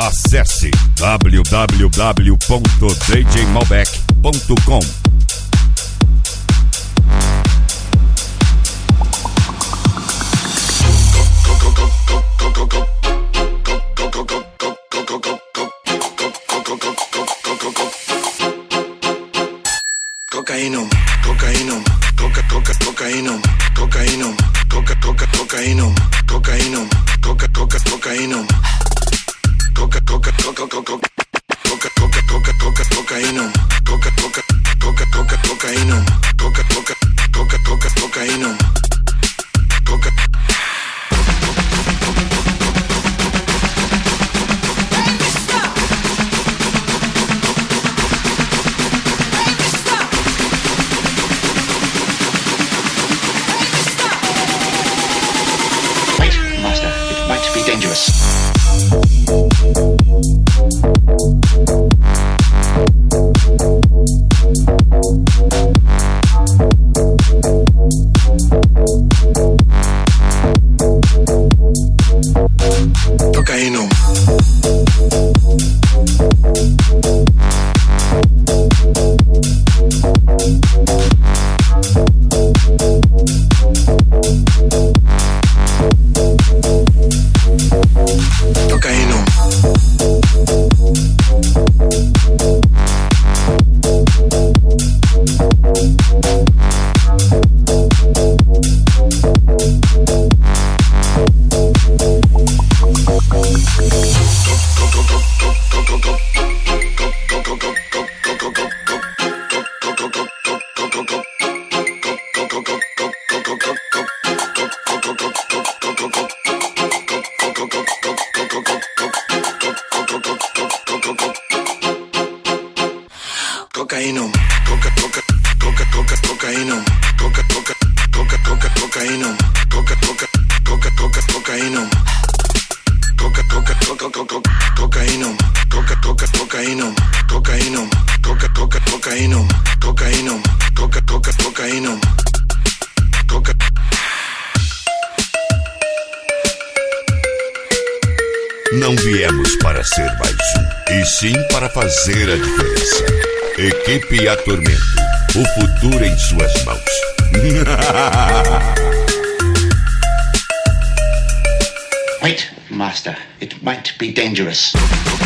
Acesse www.djmalbec.com. Cocainum, cocainum, cocainum, cocainum, cocainum, cocainum, cocainum, cocainum, cocainum, dangerous. Cocainum. Cocainum. Cocainum, cocainum, cocainum, cocainum, cocainum, cocainum, cocainum, cocainum, cocainum, Não viemos para ser mais um, e sim para fazer a diferença. Equipe A Tormento, o futuro em suas mãos. Wait, Master, it might be dangerous.